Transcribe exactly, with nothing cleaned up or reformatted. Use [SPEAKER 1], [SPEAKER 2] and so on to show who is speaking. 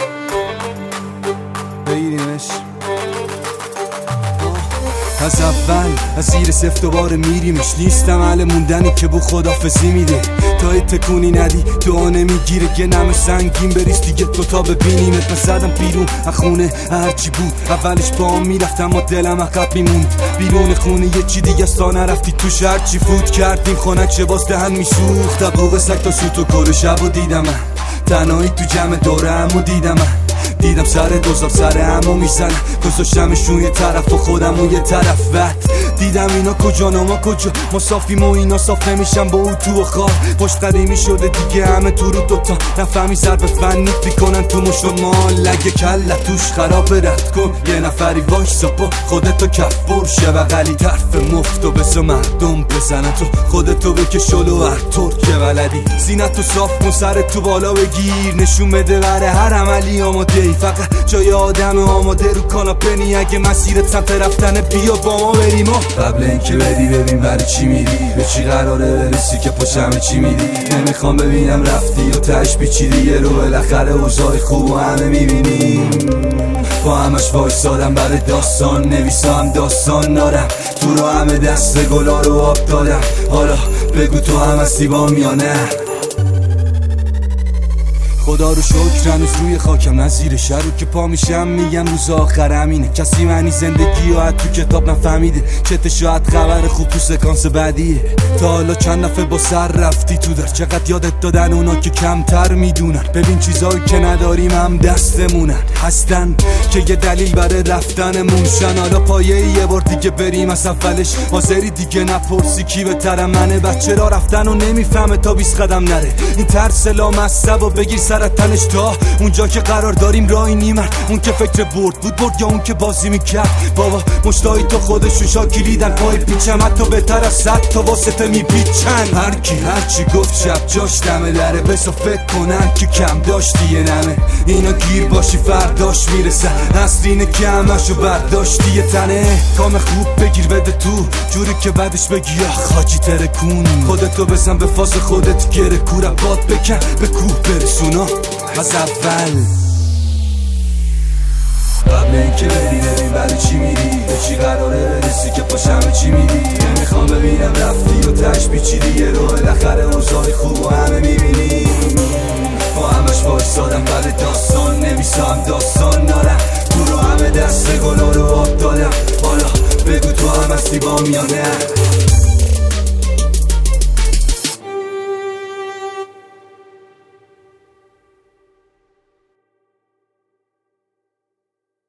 [SPEAKER 1] بگیریمش. از اول از زیر صفر دوباره میریمش. نیستم اهل موندنی که بو خدافزی میده. تا یه تکونی ندی دعا نمیگیره. یه نم سنگین بریز دیگه دوتا ببینیمت. من زدم بیرون از خونه هرچی بود. اولش با هم میرفتم اما دلم عقب میموند. بیرون خونه یه چی دیگه است تا نرفتی توش. هرچی فوت کردیم خونک چه باز دهن میسوخت. دبوغ سگ تا سوت و کل شب و دیدم من. تنهایی تو جمع دوره همو دیدم من. دیدم سر دوزاب سر همو میزنم. گذاشتمشون یه طرف و خودم و یه طرف. وقت دیدم اینا کجا ما کجا. ما صافیم و اینا صاف نمیشن با او تو و خواه. پشت قدیمی شده دیگه همه تو رو دوتا. نفهمی ضرب فنی بیکنن تو مشت مال. لگه کلت توش خراب رد کن. یه نفری وایسا با خودتو کف برشه بغلی طرف مفتو بسا مردم بزنن. تو خودتو بکش جلو هر طور که بلدی. زینتو صاف کن سر تو بالا بگیر. نشون بده بره هر عملی آماده. فقط جای آدم آماده رو کاناپه نی. اگه مسیرت سمت رفتن بیا با ما بریم. قبل اینکه بدی ببین برای چی میری. به چی قراره برسی که پشم چی میری. نمیخوام ببینم رفتی و تش پیچیدی. یه رو بالاخره اوضاع خوب و همه میبینیم. با همش وایسادم برای داستان نویسم داستان دارم. تو رو همه دست گلا رو آب دادم. حالا بگو تو هم هستی با یا نه. خدا رو شکر هنوز روی خاکم نزیر شر رو که پا میشم میگم روز آخر همینه. کسی معنی زندگی و تو کتاب نفهمیده. چته شاید خبر خوب تو سکانس بعدیه. تا حالا چند دفعه با سر رفتی تو در. چقدر یادت دادن اونا که کمتر میدونن. ببین چیزایی که نداریم هم دستمونن. هستن که یه دلیل برای رفتنمون شن. حالا پایه یه بار دیگه بریم از اولش. حاضری دیگه نپرسی کی بهتره منه. بچه را رفتن و نمیفهمه تا بیست قدم نره. این ترس لامصب و بگیر سر تنش تا اونجا که قرار داریم راهی نیمن. اون که فکر برد بود برد یا اون که بازی میکرد. بابا مشتایی تو خودشون شاکیلیدن. پای پیچم حتی بهتر از صد تا واسطه میپیچن. هر کی هر چی گفت شب جاش دمه دره. بسا فکر کنن که کم داشتی یه نمه. اینا گیر باشی فرداش میرسن. اصل اینه که همشو برداشتی یه تنه. کام خوب بگیر بده تو جوری که بعدش بگی آخ حاجی ترکون. خودتو بزن به فاز خودت گره کوره باد بکن به کوه برسونا از اول. قبل اینکه بری ببین برای چی میری. به چی قراره برسی که پاشم چی میری. نمیخوام ببینم رفتی و تش پیچیدی. یه رو بالاخره اوضاع خوب و همه میبینیم. با همش وایسادم برای داستان نویسم داستان دارم. تو رو همه دست گلا رو آب دادم. حالا بگو تو هم هستی با یا نه.